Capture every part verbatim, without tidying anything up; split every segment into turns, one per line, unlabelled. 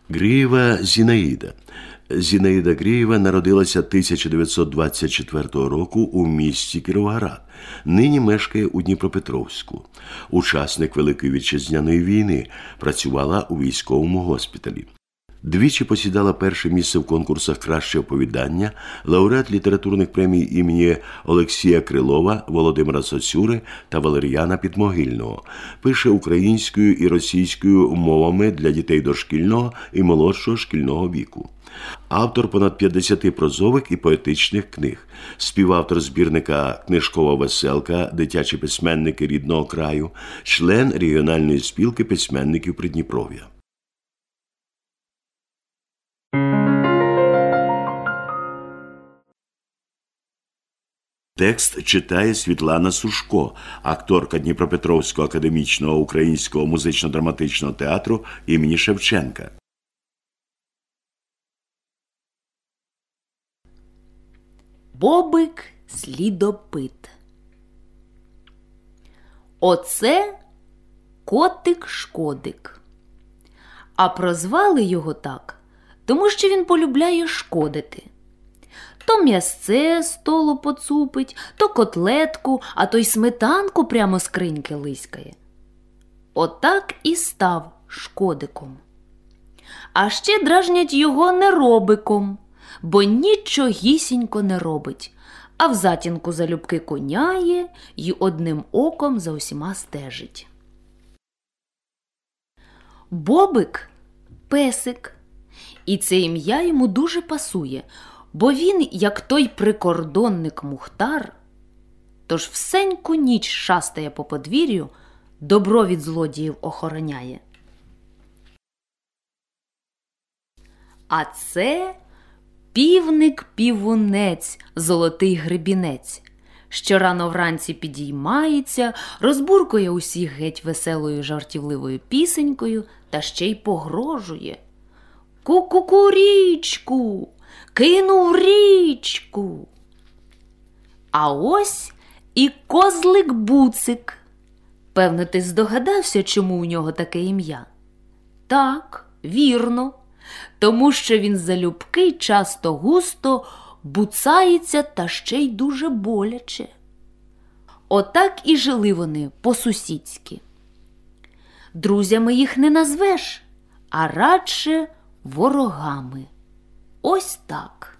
Грієва Зінаїда. Зінаїда Грієва народилася тисяча дев'ятсот двадцять четвертого року у місті Кіровоград. Нині мешкає у Дніпропетровську. Учасник Великої Вітчизняної війни, працювала у військовому госпіталі. Двічі посідала перше місце в конкурсах «Краще оповідання», лауреат літературних премій імені Олексія Крилова, Володимира Сосюри та Валеріяна Підмогильного. Пише українською і російською мовами для дітей дошкільного і молодшого шкільного віку. Автор понад п'ятдесяти прозових і поетичних книг. Співавтор збірника «Книжкова веселка», «Дитячі письменники рідного краю», член регіональної спілки письменників Придніпров'я. Текст читає Світлана Сушко, акторка Дніпропетровського академічного українського музично-драматичного театру імені Шевченка.
Бобик слідопит. Оце котик-шкодик. А прозвали його так, тому що він полюбляє шкодити. То м'ясце з столу поцупить, то котлетку, а то й сметанку прямо з криньки лиськає. Отак і став шкодиком. А ще дражнять його неробиком, бо нічогісінько не робить, а в затінку залюбки коняє й одним оком за усіма стежить. Бобик – песик, і це ім'я йому дуже пасує, бо він, як той прикордонник Мухтар, тож всеньку ніч шастає по подвір'ю, добро від злодіїв охороняє. А це півник-півунець, золотий гребінець, що рано вранці підіймається, розбуркує усіх геть веселою жартівливою пісенькою та ще й погрожує. Ку-ку-ку-річку! Кинув річку. А ось і козлик-буцик. Певно, ти здогадався, чому у нього таке ім'я? Так, вірно. Тому що він залюбки часто-густо буцається та ще й дуже боляче. Отак і жили вони по-сусідськи. Друзями їх не назвеш, а радше ворогами. Ось так.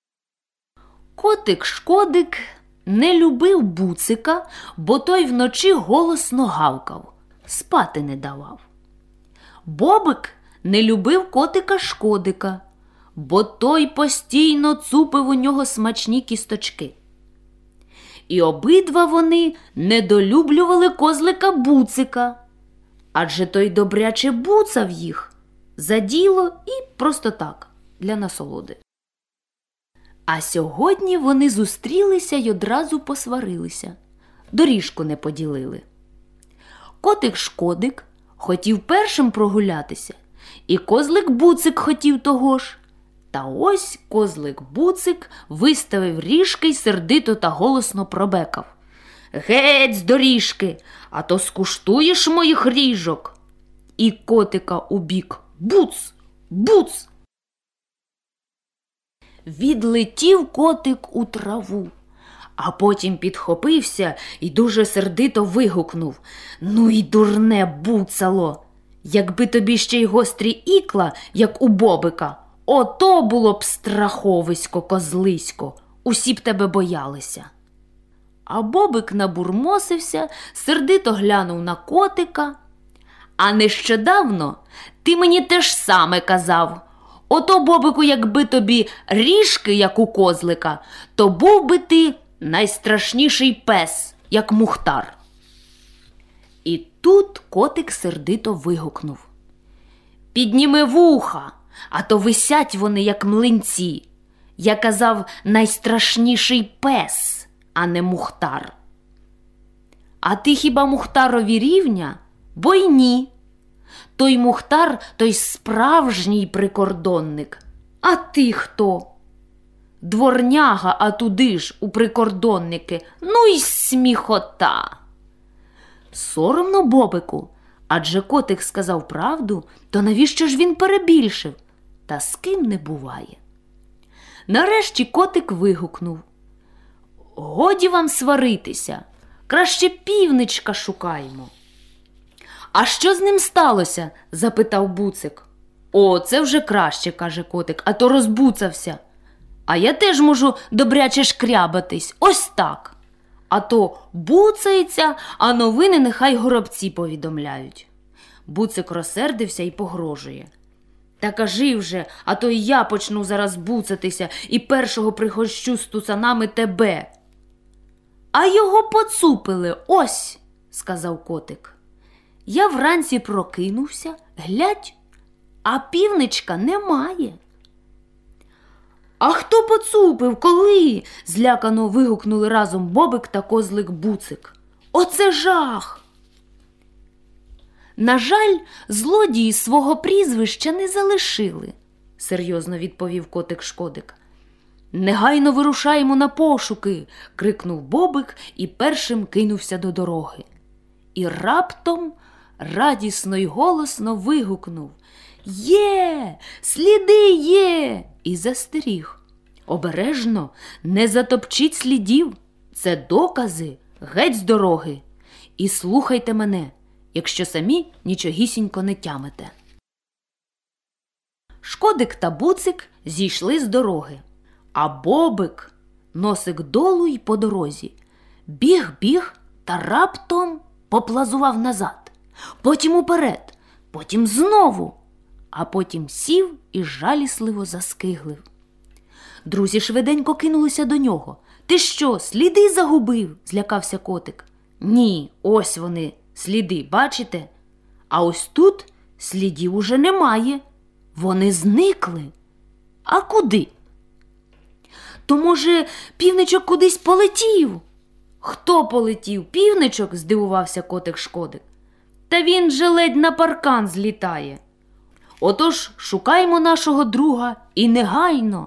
Котик-шкодик не любив буцика, бо той вночі голосно гавкав, спати не давав. Бобик не любив котика-шкодика, бо той постійно цупив у нього смачні кісточки. І обидва вони недолюблювали козлика-буцика, адже той добряче буцав їх за діло і просто так, для насолоди. А сьогодні вони зустрілися й одразу посварилися, доріжку не поділили. Котик-шкодик хотів першим прогулятися, і козлик-буцик хотів того ж. Та ось козлик-буцик виставив ріжки й сердито та голосно пробекав. «Геть з доріжки, а то скуштуєш моїх ріжок!» І котика у бік буц, буц. Відлетів котик у траву, а потім підхопився і дуже сердито вигукнув: «Ну й дурне буцало! Якби тобі ще й гострі ікла, як у Бобика, ото було б страховисько, козлисько, усі б тебе боялися!» А Бобик набурмосився, сердито глянув на котика. «А нещодавно ти мені те ж саме казав. Ото, Бобику, якби тобі ріжки, як у козлика, то був би ти найстрашніший пес, як Мухтар». І тут котик сердито вигукнув: «Підніми вуха, а то висять вони, як млинці. Я казав найстрашніший пес, а не Мухтар». «А ти хіба Мухтарові рівня? Бо й ні. Той Мухтар, той справжній прикордонник. А ти хто? Дворняга, а туди ж у прикордонники. Ну й сміхота!» «Соромно, Бобику, Адже котик сказав правду, то навіщо ж він перебільшив? Та з ким не буває. Нарешті котик вигукнув: «Годі вам сваритися, краще півничка шукаймо». «А що з ним сталося?» – запитав Буцик. «О, це вже краще», – каже котик, – «а то розбуцався. А я теж можу добряче шкрябатись, ось так. А то буцається, а новини нехай горобці повідомляють». Буцик розсердився і погрожує: «Та кажи вже, а то і я почну зараз буцатися і першого пригощу з тусанами тебе». «А його поцупили, ось», – сказав котик. «Я вранці прокинувся, глядь, а півничка немає». «А хто поцупив, коли?» – злякано вигукнули разом Бобик та козлик Буцик. «Оце жах!» «На жаль, злодії свого прізвища не залишили», – серйозно відповів котик Шкодик. «Негайно вирушаємо на пошуки!» – крикнув Бобик і першим кинувся до дороги. І раптом радісно й голосно вигукнув: «Є! Сліди є!» і застеріг: «Обережно, не затопчіть слідів, це докази, геть з дороги. І слухайте мене, якщо самі нічогісінько не тямите». Шкодик та Буцик зійшли з дороги, а Бобик, носик долу й по дорозі, біг-біг та раптом поплазував назад, потім уперед, потім знову, а потім сів і жалісливо заскиглив. Друзі швиденько кинулися до нього. «Ти що, сліди загубив?» – злякався котик. «Ні, ось вони, сліди, бачите? А ось тут слідів уже немає. Вони зникли. А куди?» «То, може, півничок кудись полетів?» «Хто полетів? Півничок?» – здивувався котик Шкодик. «Та він же ледь на паркан злітає. Отож шукаймо нашого друга і негайно».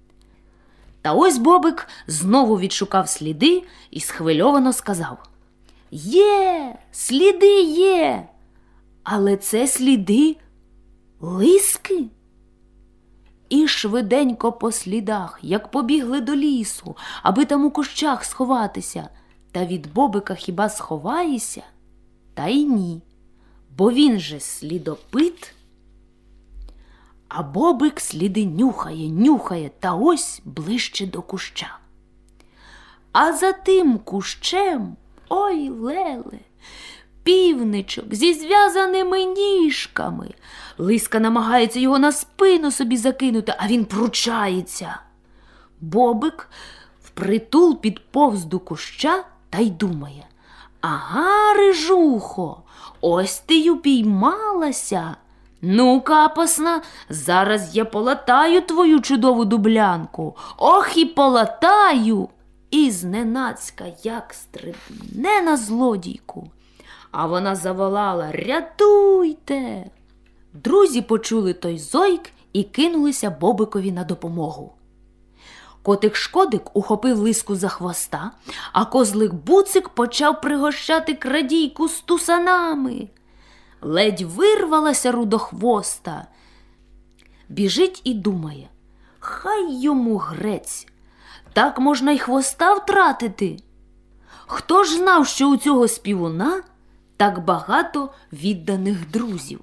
Та ось Бобик знову відшукав сліди і схвильовано сказав: «Є, сліди є, але це сліди лиски». І швиденько по слідах, як побігли до лісу, аби там у кущах сховатися. Та від Бобика хіба сховаєшся? Та й ні, бо він же слідопит. А Бобик сліди нюхає, нюхає, та ось ближче до куща. А за тим кущем, ой леле, півничок зі зв'язаними ніжками. Лиска намагається його на спину собі закинути, а він пручається. Бобик впритул підповз до куща та й думає: «Ага, рижухо, ось ти й упіймалася. Ну, капосна, зараз я полатаю твою чудову дублянку. Ох і полатаю!» І зненацька як стрибне на злодійку. А вона заволала: «Рятуйте!» Друзі почули той зойк і кинулися Бобикові на допомогу. Котик Шкодик ухопив лиску за хвоста, а козлик Буцик почав пригощати крадійку з тусанами. Ледь вирвалася рудохвоста. Біжить і думає: хай йому грець, так можна й хвоста втратити. Хто ж знав, що у цього співуна так багато відданих друзів?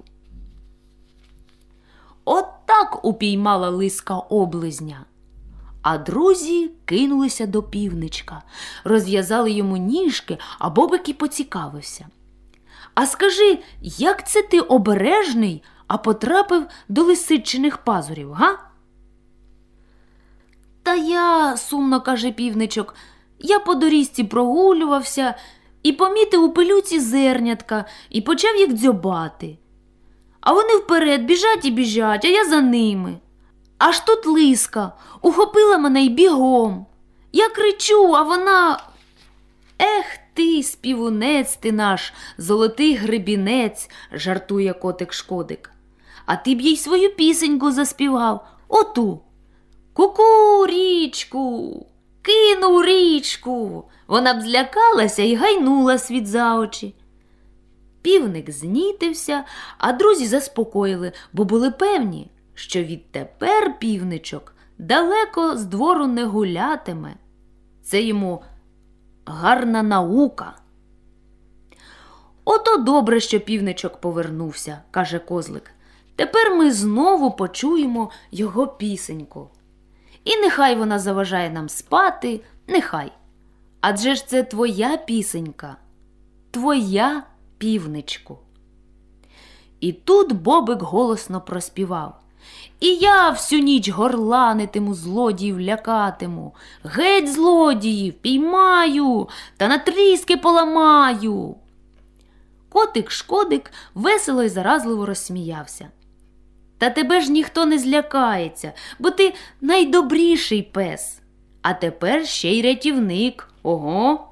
От так упіймала лиска облизня. А друзі кинулися до півничка, розв'язали йому ніжки, а Бобик і поцікавився: «А скажи, як це ти обережний, а потрапив до лисичиних пазурів, га?» «Та я, – сумно каже півничок, – я по доріжці прогулювався і помітив у пилюці зернятка і почав їх дзьобати. А вони вперед біжать і біжать, а я за ними. Аж тут лиска ухопила мене й бігом. Я кричу, а вона... Ех ти, співунець ти наш, золотий гребінець, – жартує котик Шкодик. А ти б їй свою пісеньку заспівав, оту. Ку-ку, річку, кинув річку. Вона б злякалася і гайнула світ за очі. Півник знітився, а друзі заспокоїли, бо були певні, що відтепер півничок далеко з двору не гулятиме. Це йому гарна наука. «Ото добре, що півничок повернувся», – каже козлик. «Тепер ми знову почуємо його пісеньку. І нехай вона заважає нам спати, нехай. Адже ж це твоя пісенька, твоя, півничку». І тут Бобик голосно проспівав: «І я всю ніч горланитиму, злодіїв лякатиму, геть злодіїв, піймаю та на тріски поламаю». Котик-шкодик весело й заразливо розсміявся. «Та тебе ж ніхто не злякається, бо ти найдобріший пес, а тепер ще й рятівник, ого!»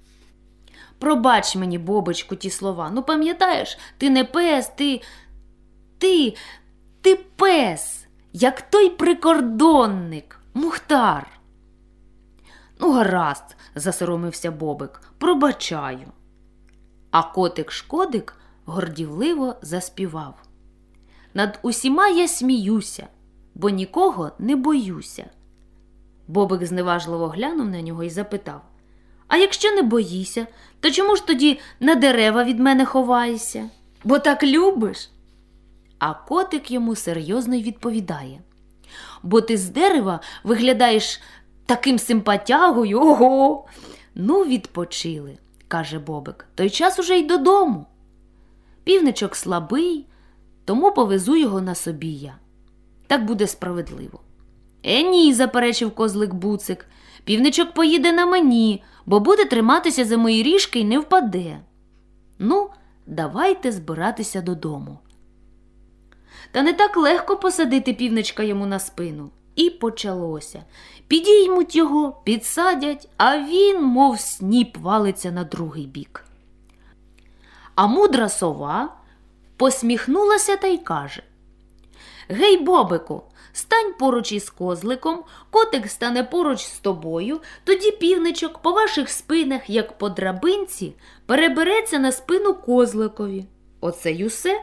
«Пробач мені, Бобочку, ті слова, ну пам'ятаєш, ти не пес, ти, ти, ти пес, як той прикордонник, Мухтар». «Ну, гаразд», – засоромився Бобик, – «пробачаю». А котик-шкодик гордівливо заспівав: «Над усіма я сміюся, бо нікого не боюся». Бобик зневажливо глянув на нього і запитав: «А якщо не боїшся, то чому ж тоді на дерева від мене ховаєшся? Бо так любиш?» А котик йому серйозно й відповідає: «Бо ти з дерева виглядаєш таким симпатягою, ого!» «Ну, відпочили», – каже Бобик, – «той час уже й додому. Півничок слабий, тому повезу його на собі я. Так буде справедливо». «Е, ні», – заперечив козлик Буцик, – «півничок поїде на мені, бо буде триматися за мої ріжки й не впаде». «Ну, давайте збиратися додому». Та не так легко посадити півничка йому на спину. І почалося. Підіймуть його, підсадять, а він, мов сніп, валиться на другий бік. А мудра сова посміхнулася та й каже: «Гей, Бобику, стань поруч із козликом, котик стане поруч з тобою, тоді півничок по ваших спинах, як по драбинці, перебереться на спину козликові. Оце й усе».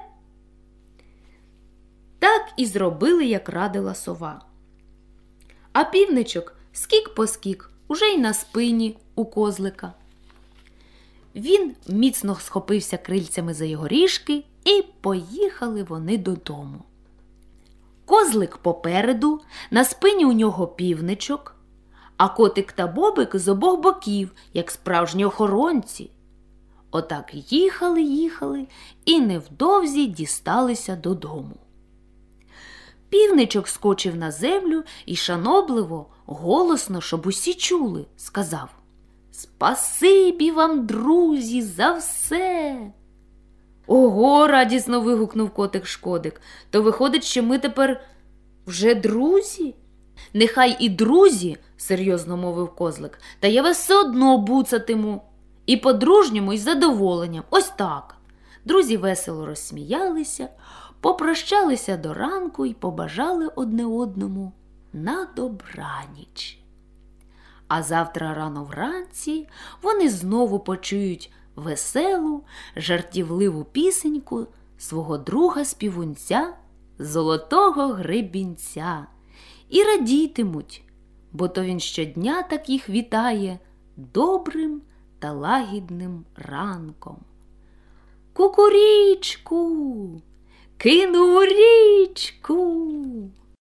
Так і зробили, як радила сова. А півничок скік-поскік, уже й на спині у козлика. Він міцно схопився крильцями за його ріжки, і поїхали вони додому. Козлик попереду, на спині у нього півничок, а котик та Бобик з обох боків, як справжні охоронці. Отак їхали, їхали і невдовзі дісталися додому. Півничок скочив на землю і шанобливо, голосно, щоб усі чули, сказав: «Спасибі вам, друзі, за все!» «Ого!» – радісно вигукнув котик-шкодик. «То виходить, що ми тепер вже друзі?» «Нехай і друзі!» – серйозно мовив козлик. «Та я вас все одно буцатиму. І по-дружньому, і з задоволенням. Ось так!» Друзі весело розсміялися, попрощалися до ранку і побажали одне одному на добраніч. А завтра рано вранці вони знову почують веселу, жартівливу пісеньку свого друга-співунця Золотого Гребінця і радітимуть, бо то він щодня так їх вітає добрим та лагідним ранком. Кукурічку, кину у річку.